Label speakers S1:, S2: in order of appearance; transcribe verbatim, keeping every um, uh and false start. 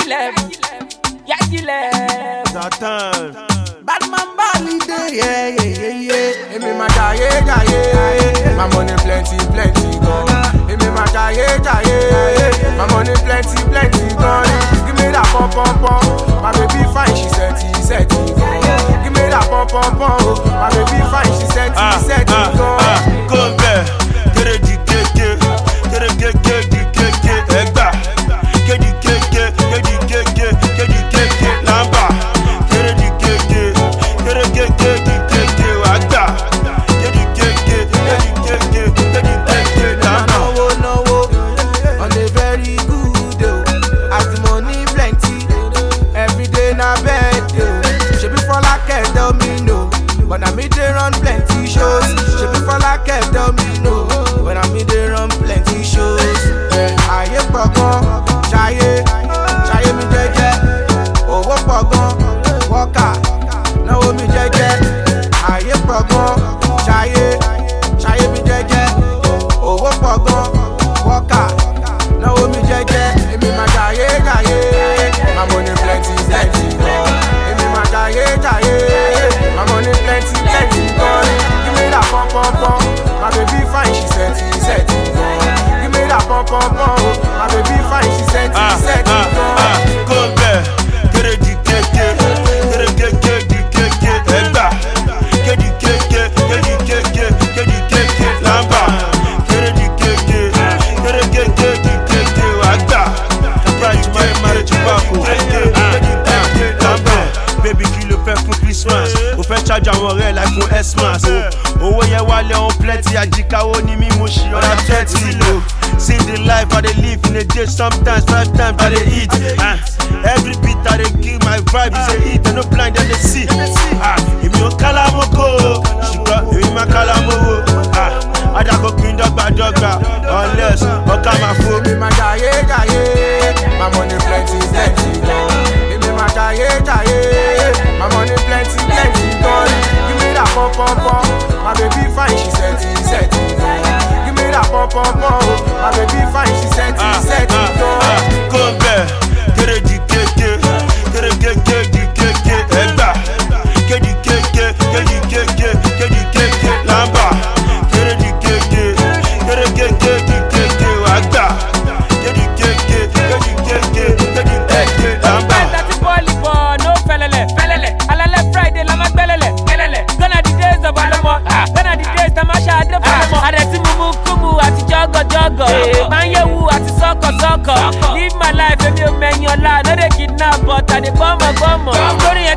S1: Yagilem, Yagilem.
S2: Satan.
S3: Batman Bali day, yeah, yeah, yeah, yeah. Hey, me ma jaye, jaye. My money plenty, plenty gone. Hey, me ma jaye, jaye. My money plenty, plenty gone. Give me that pom pom pom. My baby fine, she said, she said, gone. Give me that pom pom pom. My baby fine, she said, she said, gone.
S2: Go back. Tere di keke, tere keke di keke. Egba. Kedi keke, kedi keke, kedi keke. Lamba. Tere di keke, tere keke di keke. Wagba. Kedi keke, kedi keke, kedi keke. Lamba.
S3: No, no, on a very good day. As the money plenty, every day na bed day. She be for like tell me no, but I me dey run plenty shows. She be for like tell me no, but I me dey run plenty shows. Aye pogon, chaye, chaye mi jeje. Owo pogon, waka, nawo mi jeje. Aye pogon, chaye, chaye mi jeje. Owo pogon, waka, nawo mi jeje. Emi ma chaye, chaye. My money plenty, plenty gone. Emi ma chaye, chaye. My money plenty, plenty gone. Give me that pom pom pom. My baby fine, she said, she said, gone. Give me that pom pom pom. My baby fine, she said, she said, gone.
S2: Go back. Tere di keke, tere keke di keke. Egba. Kedi keke, kedi keke, kedi keke. Lamba. Tere di keke, tere keke di keke. Wagba. Right, my marriage baku. Kedi keke, lamba. Baby kí ló fẹ́ fún Christmas. Ó fẹ́ charge àwọn ọ̀rẹ́ like fún Xmas. Owó yẹn wálé on plenty. Àjíkáwó ni mí mo ṣì ọ̀rá thirty lo. See the life I dey live in a day, sometimes five times I dey eat. Uh, every beat I dey give my vibe is a hit, I no blind and they see. Ah, èmi ò kálámọ́kò, ṣùgbọ́n èmi máa kálámọ́wò. Ah, àdàkọ̀ kí n dọ́gba dọ́gba, unless ọ̀ká máa fò.
S3: Èmi ma jaye jaye, my money plenty plenty gone. Èmi ma jaye jaye, my money plenty plenty gone. Give me that pom pom pom, my baby fine, she said, she said, gone. Give me that pom pom pom, my baby fine, she said, she said, gone.
S2: Go back, tere di keke, tere keke di keke. Egba, kedi keke, kedi keke, kedi keke. Lamba, tere di keke, tere keke di keke. Wagba, kedi keke, kedi keke, kedi keke. Lamba.
S1: Bẹ́ẹ̀ tàti bọ́ọ̀lì bọ̀ no fẹ́lẹ́lẹ̀ fẹ́lẹ́lẹ̀. Alálẹ̀ Friday la máa gbẹ́lẹ̀lẹ̀ gbẹ́lẹ̀lẹ̀. Gonna the days of ọlọ́mọ. Gonna the days tá máa ṣáadé fọlọ́mọ. Àdẹ̀tí mumu kúmu àti jọ́gọ̀jọ́gọ̀. Máa ń yẹ̀wù àti sọ́kọ̀sọ́kọ̀. Live my life èmi ò mẹ̀yìn ọ̀la. No dey kidnap but I dey gbọ́mọ̀ gbọ́mọ̀. Lórí yẹn